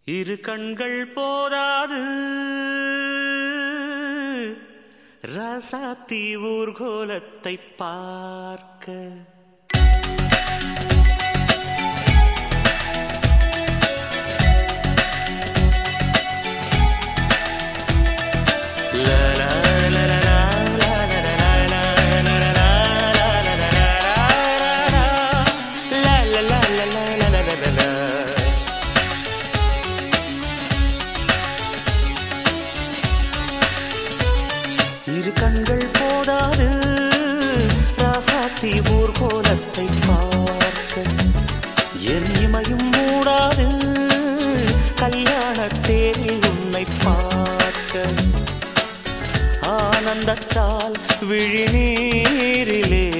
இரு கண்கள் போதாது ராசாத்தி ஊர்கோலத்தை பார்க்க. இரு கண்கள் போதாது ராசாத்தி ஊர்கோலத்தை பார்க்க. என் இமையும் மூடாது கல்யாண தேரில் உன்னை பார்க்க. ஆனந்தத்தால் விழிநீரிலே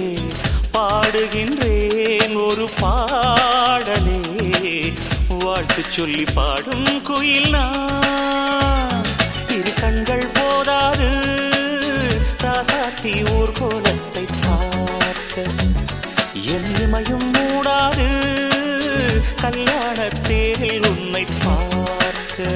பாடுகின்றேன் ஒரு பாடலே. வாழ்த்து சொல்லி பாடும் குயில் நான். இரு கண்கள் போதாது ராசாத்தி ஊர்கோலத்தை பார்க்க. என் இமையும் மூடாது கல்யாண தேரில் உன்னை பார்க்க.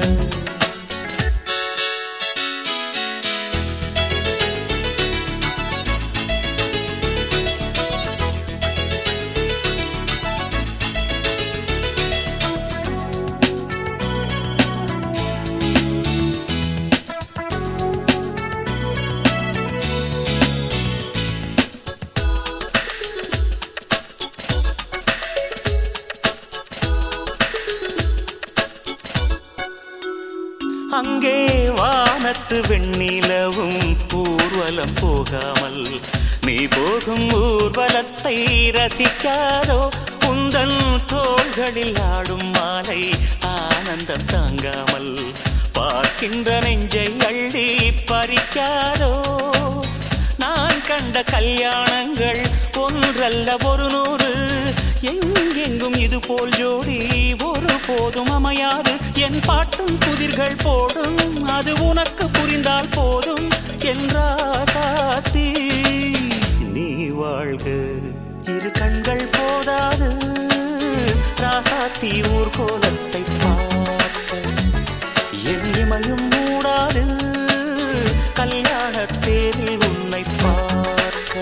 அங்கே வானத்து வெண்ணிலவும் ஊர்வலம் போகாமல் நீ போகும் ஊர்வலத்தை ரசிக்காதோ. உந்தன் தோள்களில் ஆடும் மாலை ஆனந்தம் தாங்காமல் பார்க்கின்ற நெஞ்சை அள்ளி பறிக்காதோ. நான் கண்ட கல்யாணங்கள் ஒன்றல்ல ஒரு நூறு. எங்கெங்கும் இது போல் ஜோடி ஒரு போதும் அமையாது. என் பாட்டும் புதிர்கள் போடும் அது உனக்கு புரிந்தால் போதும். என்றாசாத்தி நீ வாழ்க. இரு கண்கள் போதாது ராசாத்தி ஊர்கோலத்தை பார்க்க. என் இமையும் மூடாது கல்யாண தேரில் உன்னை பார்க்க.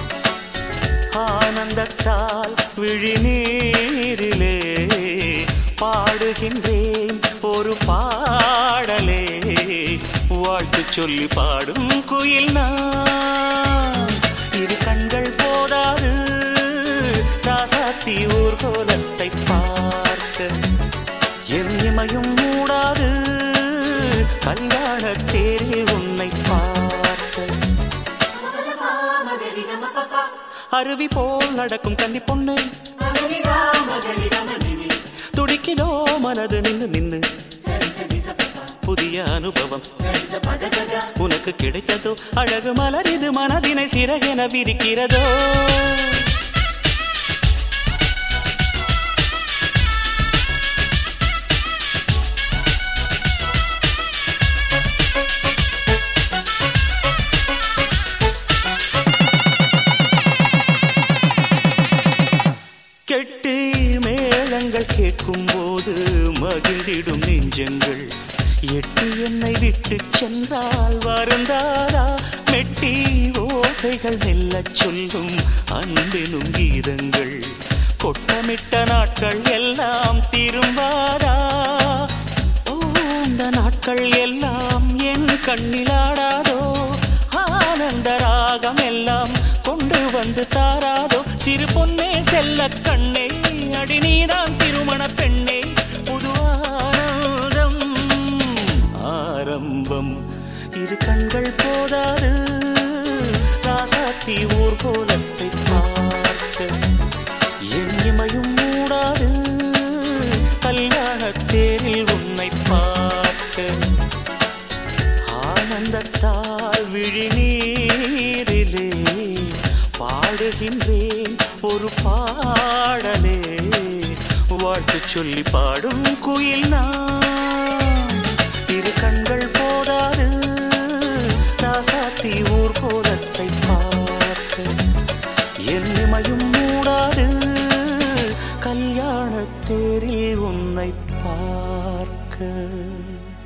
ஆனந்தத்தால் விழிநீரிலே பாடுகின்றேன் ஒரு பாடலே. வாழ்த்து சொல்லி பாடும் குயில் நான். இரு கண்கள் போதாது ராசாத்தி ஊர்கோலத்தை பார்க்க. என் இமையும் மூடாது கல்யாண தேரில் உன்னை பார்க்க. அருவி போல் நடக்கும் கன்னி பொண்ணு துடிக்கிதோ மனது நின்னு நின்னு. புதிய அனுபவம் உனக்கு கிடைத்ததோ. அழகு மலர் இது மனதினை சிறகென விரிக்கிறதோ. கெட்டி மேளங்கள் கேட்கும் போது மகிழ்ந்திடும் நெஞ்சங்கள். எட்டி என்னை விட்டு சென்றால் வருந்தாரா. மெட்டி ஓசைகள் மெல்ல சொல்லும் அன்பெனும் கீதங்கள். கொட்டமிட்ட நாட்கள் எல்லாம் திரும்பாரா. இந்த நாட்கள் எல்லாம் என் கண்ணிலாடாதோ. ஆனந்த ராகம் எல்லாம் கொண்டு வந்து தாராதோ. சிறு பொன்னே செல்ல கண்ணே அடி நீதான் திருமண பெண்ணே. புது ஆனந்தம் ஆரம்பம். இரு கண்கள் போதாது ராசாத்தி ஊர்கோலத்தை பார்க்க. என் இமையும் மூடாது கல்யாண தேரில் உன்னை பார்க்க. ஆனந்தத்தால் விழிநீரிலே பாடுகின்றேன் ஒரு பாடலே. வாழ்த்து சொல்லி பாடும் குயில் நான். இரு கண்கள் போதாது ராசாத்தி ஊர்கோலத்தை பார்க்க. என் இமையும் மூடாது கல்யாண தேரில் உன்னை பார். பார்க்க